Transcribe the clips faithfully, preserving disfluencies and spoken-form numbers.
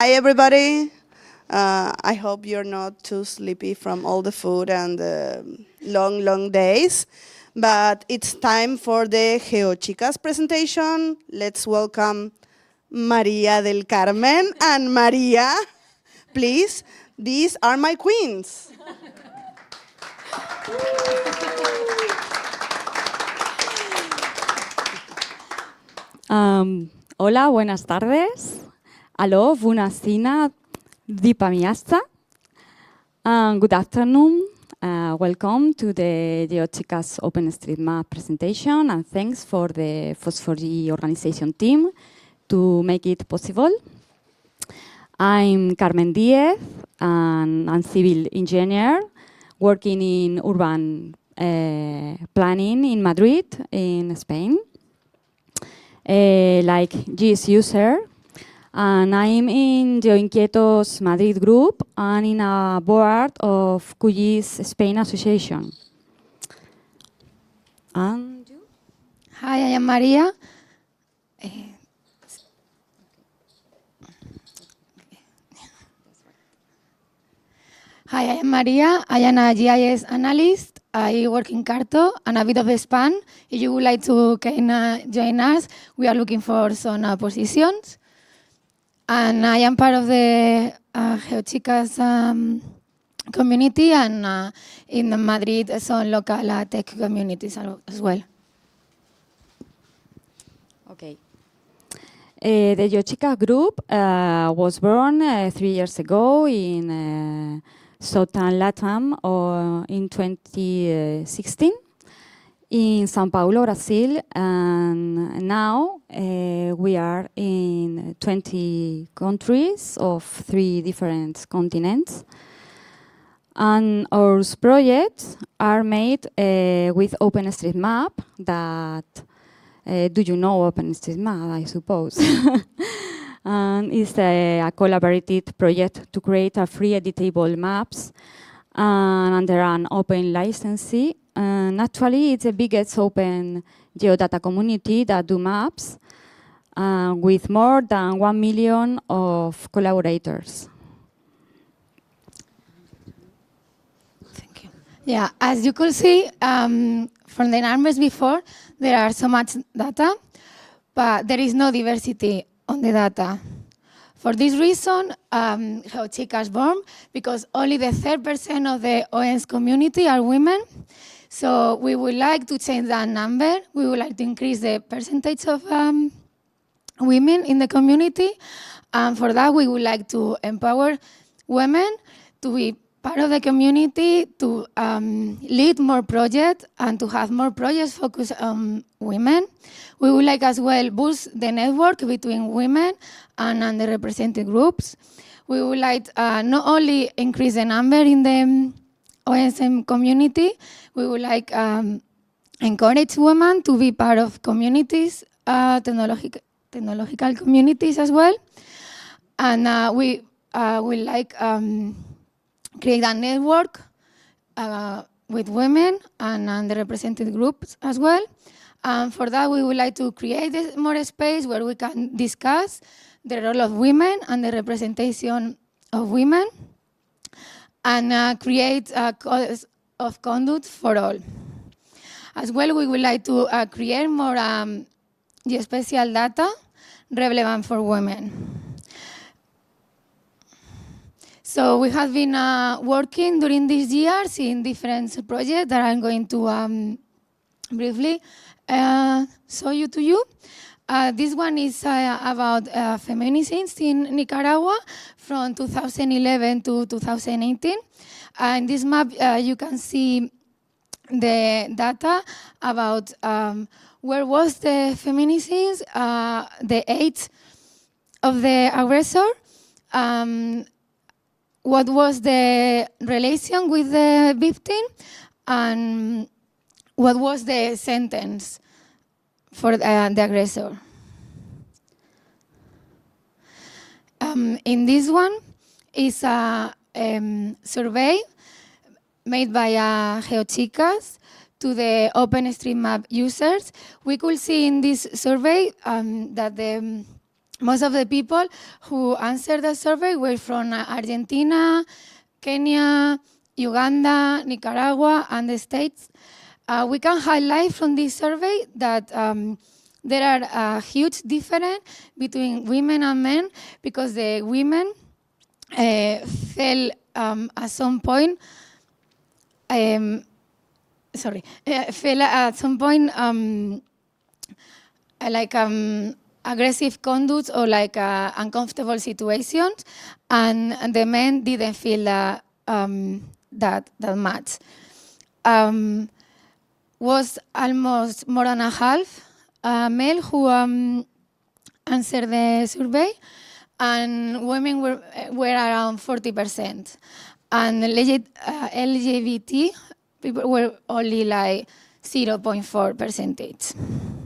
Hi, everybody. Uh, I hope you're not too sleepy from all the food and the long, long days. But it's time for the GeoChicas presentation. Let's welcome Maria del Carmen and Maria. Please, these are my queens. Um, hola, buenas tardes. Alo, bună seara, după amiază. Um, good afternoon. Uh, welcome to the GeoChicas OpenStreetMap presentation, and thanks for the Phosphori organization team to make it possible. I'm Carmen Diez, and I'm civil engineer working in urban uh, planning in Madrid, in Spain. Uh, like G I S user, and I'm in GeoInquietos Madrid group and in a board of Q G I S Spain Association. And you? Hi, I am Maria. Uh, Hi, I am Maria. I am a G I S analyst. I work in Carto and a bit of Span. If you would like to can, uh, join us, we are looking for some uh, positions. And I am part of the uh, GeoChicas um, community and uh, in Madrid some local uh, tech communities as well. Okay. Uh, the GeoChicas group uh, was born uh, three years ago in uh, Southern Latam or in twenty sixteen in São Paulo, Brazil, and now uh, we are in twenty countries of three different continents. And our projects are made uh, with OpenStreetMap that Uh, do you know OpenStreetMap, I suppose? And it's a, a collaborative project to create a free editable maps and under an open license. And actually, it's the biggest open geodata community that do maps uh, with more than one million of collaborators. Thank you. Yeah, as you could see um, from the numbers before, there are so much data, but there is no diversity on the data. For this reason, um, GeoChicas born because only the thirty percent of the O E N S community are women. So we would like to change that number. We would like to increase the percentage of um, women in the community. And for that, we would like to empower women to be part of the community, to um, lead more projects and to have more projects focused on women. We would like as well boost the network between women and underrepresented groups. We would like uh, not only increase the number in the O S M community, we would like um, encourage women to be part of communities, uh, technological, technological communities as well. And uh, we uh, would like um, create a network uh, with women and underrepresented groups as well. And for that, we would like to create more space where we can discuss the role of women and the representation of women and uh, create a code of conduct for all. As well, we would like to uh, create more um, geospatial data relevant for women. So we have been uh, working during these years in different projects that I'm going to um, briefly uh, show you to you. Uh, this one is uh, about uh, feminisms in Nicaragua from two thousand eleven to two thousand eighteen. Uh, in this map, uh, you can see the data about um, where was the feminisms, uh, the age of the aggressor, um, what was the relation with the victim, and what was the sentence for uh, the aggressor. Um, in this one is a um, survey made by uh, GeoChicas to the OpenStreetMap users. We could see in this survey um, that the most of the people who answered the survey were from uh, Argentina, Kenya, Uganda, Nicaragua, and the States. Uh, we can highlight from this survey that um, there are a huge difference between women and men, because the women uh, fell um, at some point, um, sorry, uh, fell at some point um, like um, aggressive conduct or like uh, uncomfortable situations, and, and the men didn't feel uh, um, that that much. Um, was almost more than a half uh, male who um, answered the survey, and women were were around forty percent, and L G B T people were only like zero point four percentage.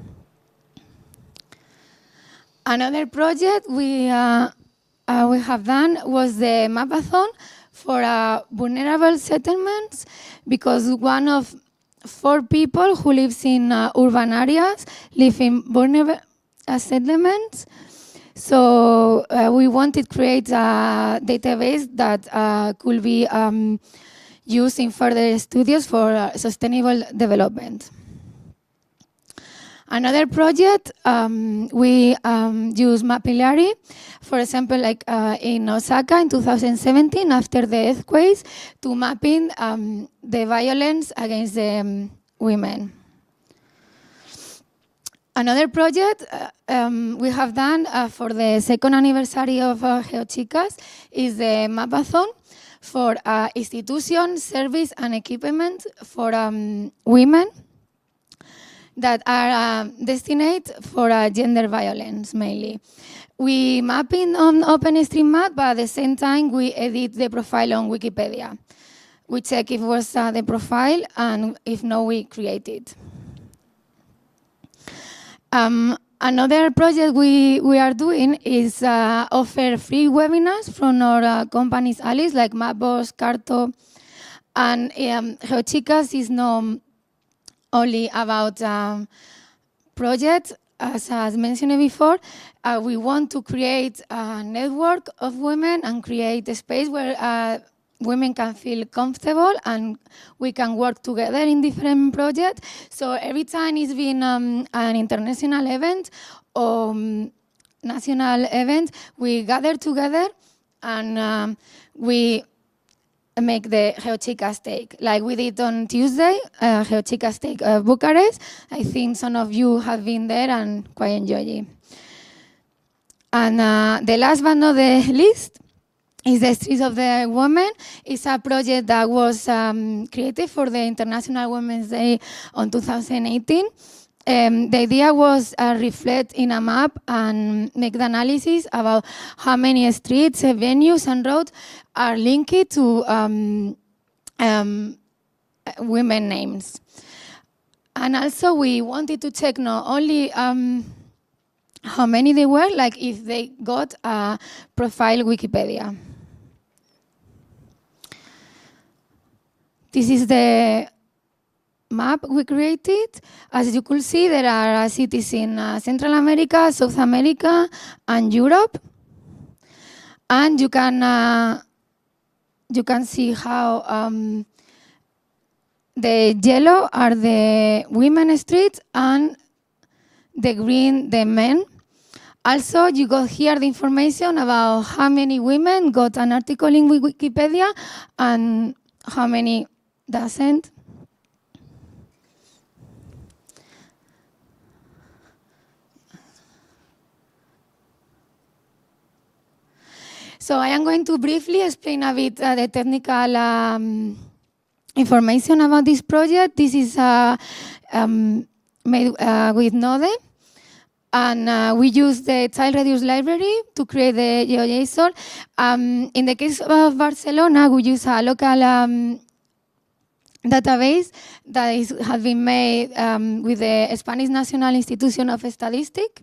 Another project we uh, uh, we have done was the mapathon for uh, vulnerable settlements, because one of four people who lives in uh, urban areas live in vulnerable uh, settlements. So uh, we wanted to create a database that uh, could be um, used in further studies for uh, sustainable development. Another project, um, we um, use Mapillary, for example, like uh, in Osaka in two thousand seventeen, after the earthquakes, to mapping um, the violence against the um, women. Another project uh, um, we have done uh, for the second anniversary of uh, GeoChicas is the Mapathon for uh, institution, service, and equipment for um, women that are uh, destined for uh, gender violence mainly. We mapping on OpenStreetMap, but at the same time we edit the profile on Wikipedia. We check if it was uh, the profile, and if no, we create it. Um, another project we, we are doing is uh, offer free webinars from our uh, company's allies like Mapbox, Carto, and um, GeoChicas is not only about um, projects. As, as mentioned before, uh, we want to create a network of women and create a space where uh, women can feel comfortable and we can work together in different projects. So every time it's been um, an international event or um, national event, we gather together and um, we make the GeoChicas Take. Like we did on Tuesday, uh, GeoChicas Take uh, Bucharest. I think some of you have been there and quite enjoyed it. And uh, the last but not the least is the Streets of the Women. It's a project that was um, created for the International Women's Day on two thousand eighteen. Um, the idea was uh, reflect in a map and make the analysis about how many streets, uh, venues, and roads are linked to um, um, women names. And also we wanted to check not only um, how many they were, like if they got a profile Wikipedia. This is the map we created. As you could see, there are uh, cities in uh, Central America, South America, and Europe. And you can uh, you can see how um, the yellow are the women streets and the green the men. Also, you got here the information about how many women got an article in Wikipedia and how many doesn't. So I am going to briefly explain a bit uh, the technical um, information about this project. This is uh, um, made uh, with Node, and uh, we use the child-reduced library to create the GeoJSON. Um, in the case of Barcelona, we use a local um, database that is, has been made um, with the Spanish National Institution of Statistics.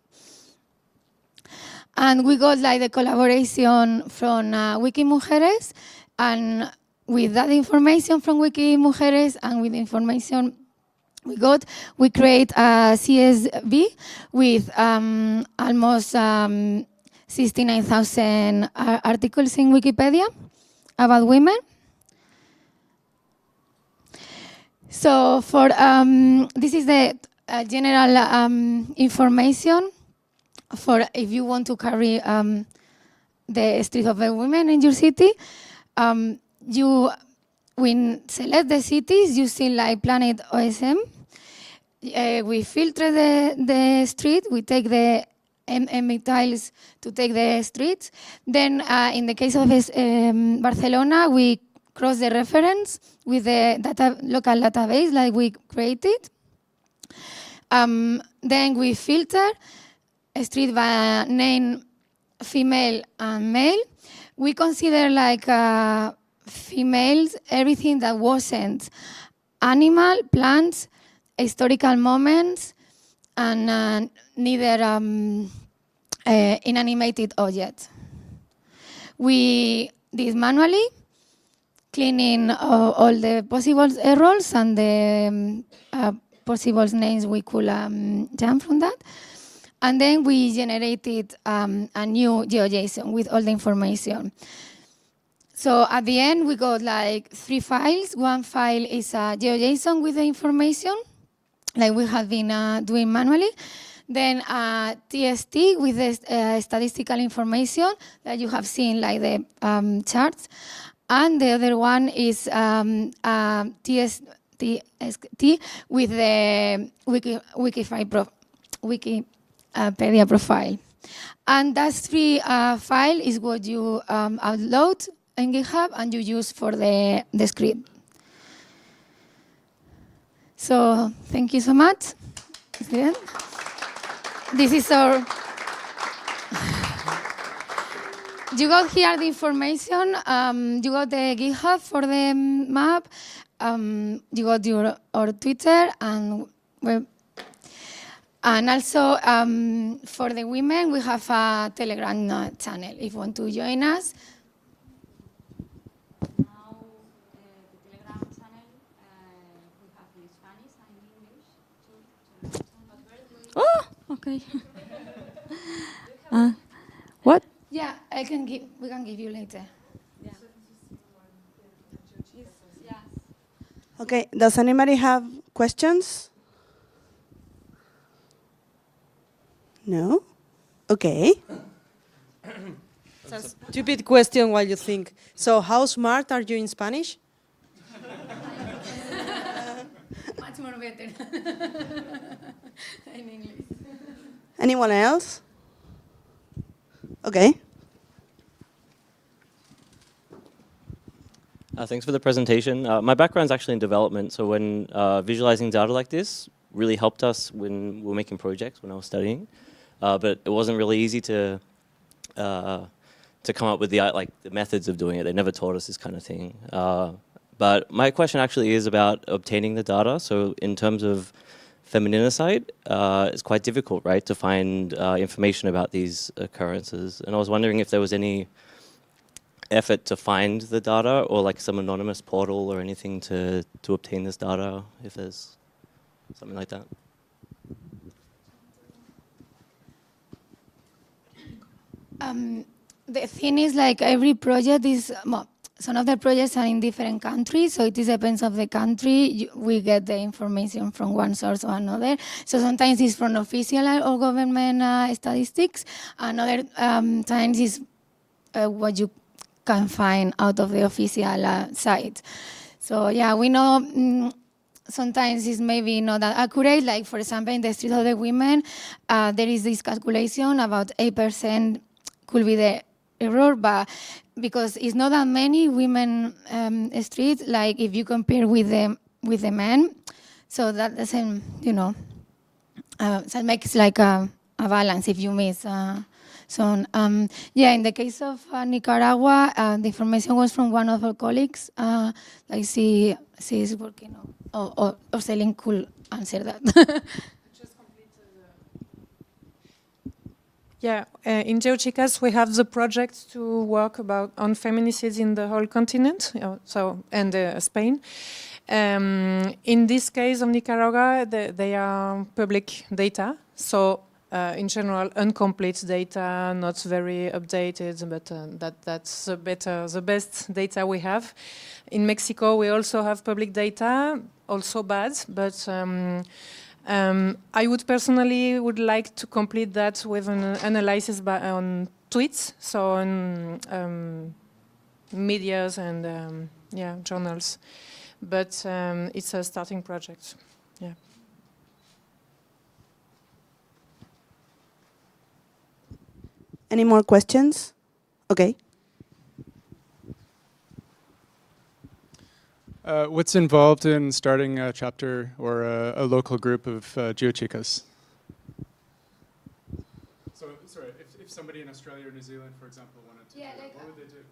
And we got like the collaboration from uh, Wikimujeres, and with that information from Wikimujeres and with the information we got, we create a C S V with um, almost um, sixty-nine thousand uh, articles in Wikipedia about women. So for um, this is the uh, general um, information for if you want to carry um, the Street of the Women in your city. Um, you, when select the cities using like Planet O S M, uh, we filter the, the street, we take the M M E tiles to take the streets. Then uh, in the case of um, Barcelona, we cross the reference with the data, local database like we created. Um, then we filter a street by name, female and male. We consider like uh, females everything that wasn't animal, plants, historical moments, and uh, neither um, uh, inanimated objects. We did manually, cleaning uh, all the possible errors and the um, uh, possible names we could um, jump from that. And then we generated um, a new GeoJSON with all the information. So at the end, we got like three files. One file is a GeoJSON with the information, like we have been uh, doing manually. Then a T S T with the uh, statistical information that you have seen, like the um, charts. And the other one is um, a T S T with the Wiki, Wikify pro, Wikipedia profile. And that three uh, file is what you um, upload in GitHub and you use for the, the script. So thank you so much. This is our... You got here the information, um, you got the GitHub for the map, um, you got your our Twitter, and web. And also um, for the women, we have a Telegram uh, channel if you want to join us. Now, uh, the Telegram channel, uh, we have in Spanish and English. Too. Oh, okay. uh, what? Yeah, I can give. We can give you later. Yeah. Okay, does anybody have questions? No? Okay. It's a stupid question while you think. So how smart are you in Spanish? Much more better in English. Anyone else? Okay. Uh, thanks for the presentation. Uh, my background's actually in development, so when uh, visualizing data like this really helped us when we were making projects when I was studying. Uh, but it wasn't really easy to uh, to come up with the like the methods of doing it. They never taught us this kind of thing. Uh, but my question actually is about obtaining the data. So in terms of femininicide, uh, it's quite difficult, right, to find uh, information about these occurrences. And I was wondering if there was any effort to find the data, or like some anonymous portal or anything to to obtain this data, if there's something like that. Um, the thing is, like every project is, well, some of the projects are in different countries, so it depends of the country. You, we get the information from one source or another. So sometimes it's from official or government uh, statistics, and other um, times it's uh, what you can find out of the official uh, site. So yeah, we know mm, sometimes it's maybe not that accurate. Like for example, in the Street of the Women, uh, there is this calculation about eight percent could be the error, but because it's not that many women um, streets, like if you compare with the with the men, so that doesn't, you know, uh, so it makes like a, a balance if you miss. Uh, so um, yeah, in the case of uh, Nicaragua, uh, the information was from one of our colleagues. Uh, like she she is working, or or, or Celine could answer that. Yeah, uh, in GeoChicas we have the project to work about on feminicides in the whole continent, uh, so and uh, Spain. Um, in this case of Nicaragua, the, they are public data, so uh, in general, incomplete data, not very updated, but uh, that that's the better, the best data we have. In Mexico, we also have public data, also bad, but um, um, I would personally would like to complete that with an analysis by, on tweets, so on um, medias and um, yeah, journals. But um, it's a starting project. Yeah. Any more questions? Okay. Uh, what's involved in starting a chapter or a, a local group of uh, GeoChicas? So, sorry, if, if somebody in Australia or New Zealand, for example, wanted to Yeah, do like it, what would they do?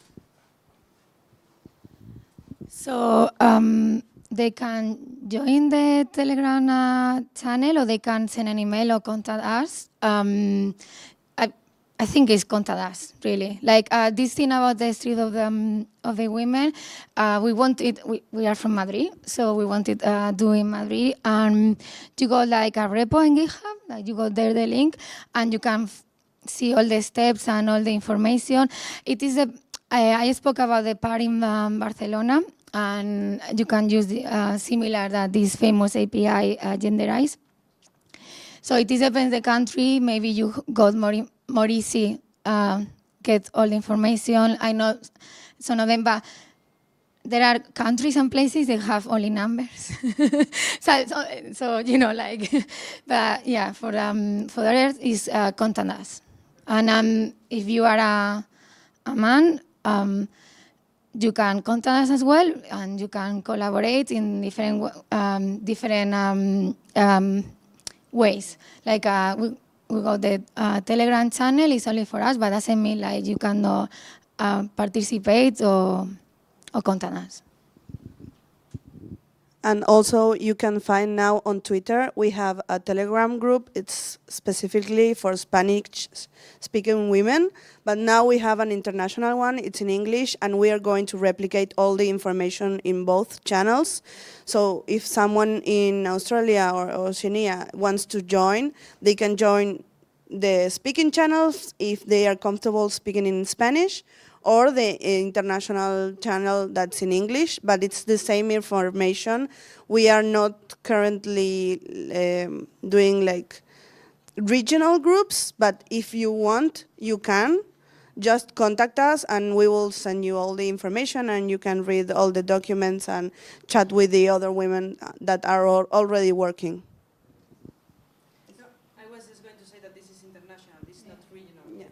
So um, they can join the Telegram uh, channel, or they can send an email or contact us. Um, I, I think it's contact us, really. Like uh, this thing about the Street of the, um, of the Women, uh, we wanted, we, we are from Madrid, so we wanted uh, do in Madrid. And you got like a repo in GitHub, like you got there the link, and you can f see all the steps and all the information. It is a, I, I spoke about the part in um, Barcelona, and you can use the, uh, similar that this famous A P I uh, Genderize. So it is depends the country. Maybe you got more more easy uh, get all the information. I know some of them, but there are countries and places that have only numbers. so, so, so you know, like, but yeah, for um for the rest is uh, contact us, and um if you are a a man. Um, You can contact us as well, and you can collaborate in different um, different um, um, ways. Like uh, we we got the uh, Telegram channel is only for us, but doesn't mean like you cannot uh, participate or or contact us. And also, you can find now on Twitter, we have a Telegram group. It's specifically for Spanish-speaking women. But now we have an international one. It's in English, and we are going to replicate all the information in both channels. So if someone in Australia or Oceania wants to join, they can join the speaking channels if they are comfortable speaking in Spanish, or the international channel that's in English, but it's the same information. We are not currently um, doing like regional groups, but if you want, you can. Just contact us and we will send you all the information, and you can read all the documents and chat with the other women that are al already working. I was just going to say that this is international, this is not regional. Yeah.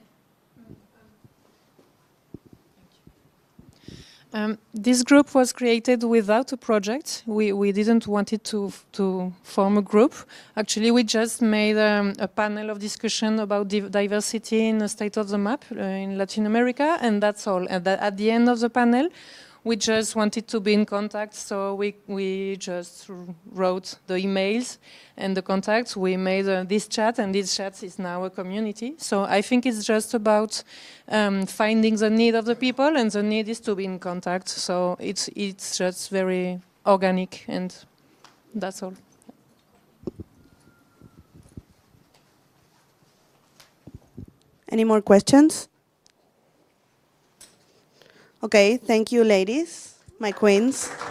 Um, this group was created without a project. We, we didn't want it to, to form a group. Actually, we just made um, a panel of discussion about div diversity in the state of the map uh, in Latin America, and that's all. And that at the end of the panel, we just wanted to be in contact, so we, we just wrote the emails and the contacts. We made uh, this chat, and this chat is now a community. So I think it's just about um, finding the need of the people, and the need is to be in contact. So it's, it's just very organic, and that's all. Any more questions? Okay, thank you, ladies, my queens.